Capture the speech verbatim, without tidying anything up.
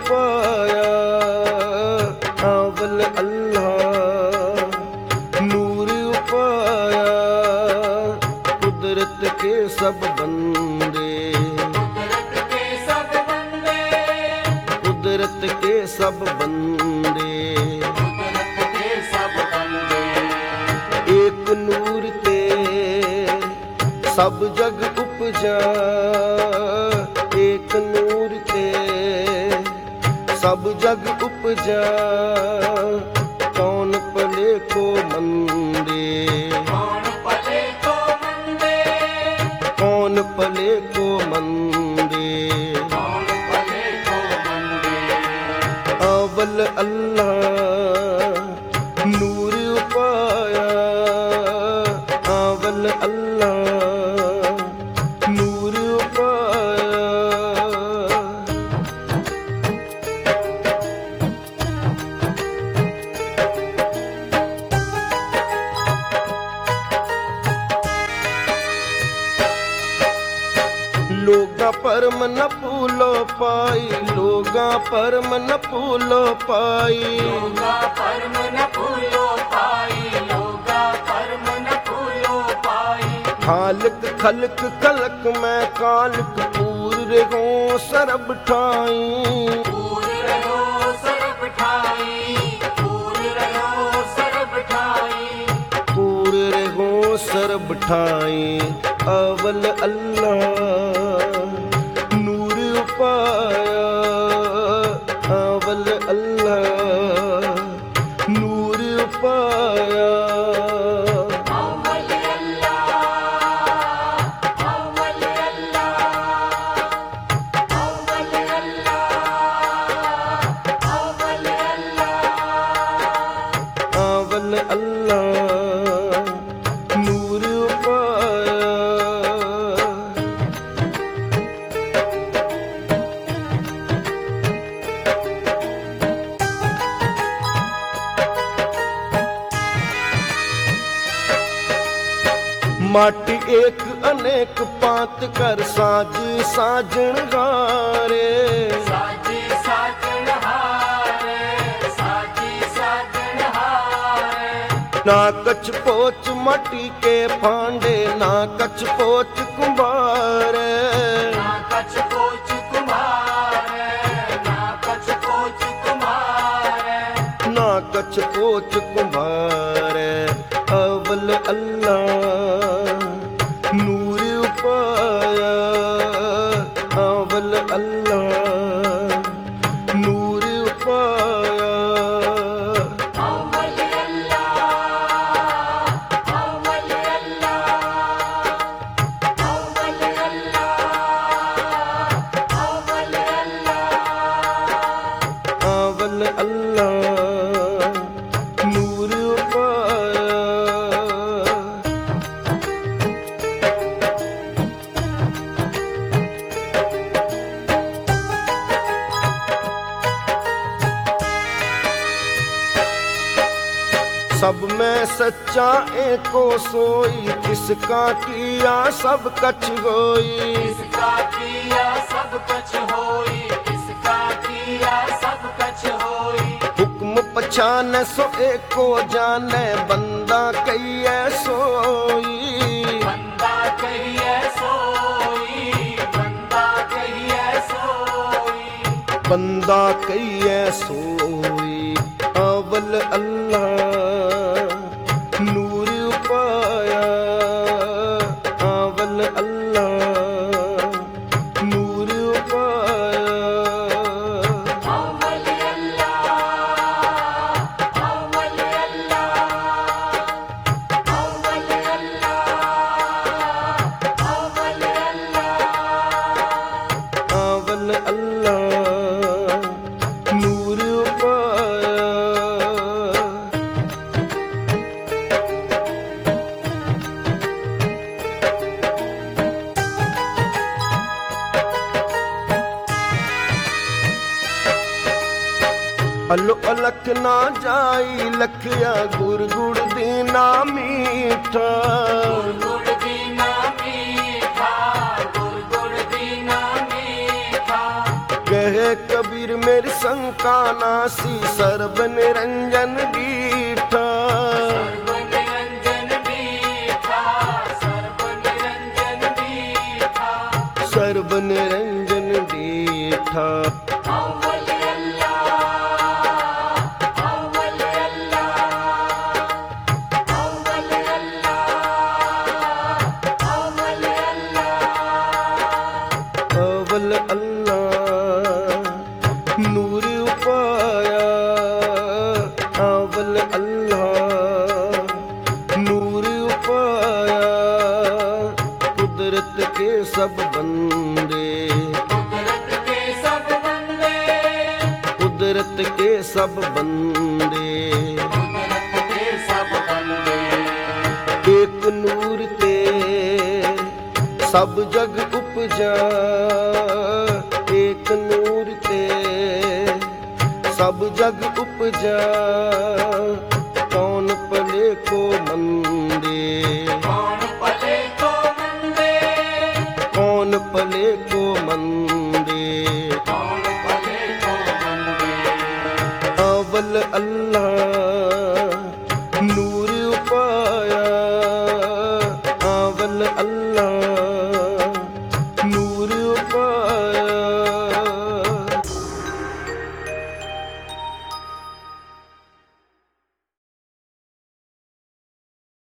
पाया अव्वल अल्लाह, नूर पाया कुदरत के सब बंदे, कुदरत के सब बंदे, एक नूर ते सब जग उपजा, एक नूर ते सब जग उपजा, कौन पले को मंदे, कौन पले को मंदे, कौन पले को मंदे, कौन पले को मंदे। अव्वल अल्लाह नूर पाया अव्वल अल्लाह नूर पाया। लोगा परम न फूलो पाई, लोगा परम न फूलो पाई, लोगा परम न फूलो पाई, लोगा परम न फूलो पाई। खालिक खलक खलक मैं कालिक पूर हो सरब ठाई, पूर रहो सरब ठाई, पूर रहो सरब ठाई, पूर हो सरब ठाई। अव्वल अल्लाह नूर पाया अव्वल अल्लाह नूर पाया। अव्वल अल्लाह, अव्वल अल्लाह, अव्वल अल्लाह, अव्वल अल्लाह, अव्वल अल्लाह नूर पाया। माटी एक अनेक पात कर साज साजन हारे, साजी साजन हारे, साजी साजन हारे। ना कछ पोच माटी के फांडे, ना कछ पोच कुंभारे, ना कछ कोच कुम्हारे, ना कछ कोच कुम्हारे। ना कछ पोच कुंभारे। अव्वल अल्लाह नूर पाया अव्वल अल्लाह नूर पाया। अव्वल अल्लाह, अव्वल अल्लाह, अव्वल अल्लाह, अव्वल अल्लाह, अव्वल अल्लाह नूर पाया। सब में सच्चा एको सोई, किसका किया सब कछ होई। किसका किया सब कछ होई, किसका किया सब कछ होई। हुक्म पछान सो एको जाने, बंदा कहिए सोई। बंदा कहिए सोई, बंदा कहिए सोई, बंदा कहिए सोई। अव्वल अल्लाह नूर पाया अव्वल अल्लाह नूर पाया। अव्वल अल्लाह, अव्वल अल्लाह, अव्वल अल्लाह, अव्वल अल्लाह, अव्वल अल्लाह नूर पाया। अलो अलख ना जाई लखिया गुर गुड़ दीना मीठा। गुड़ गुड़ दीना मीठा, गुड़ गुड़ दीना मीठा। कहे कबीर मेरी शंका नासी सर्व निरंजन दीठा। सर्व निरंजन दीठा, सर्व निरंजन दीठा। सर्व निरंजन दीठा। अव्वल अल्लाह, अव्वल अल्लाह, अव्वल अल्लाह, अव्वल अल्लाह। अव्वल अल्लाह नूर उपाया। अव्वल अल्लाह नूर उपाया। कुदरत के सब बंदे, कुदरत के सब बंदे, कुदरत के सब बंदे। कुदरत के सब बंदे। एक नूर ते सब जग उपजा। एक नूर ते सब जग उपजा। कौन पले को मंदे, कौन पले को मंदे, कौन पले को मंदे। कौन पले को मंदे। अव्वल अल्लाह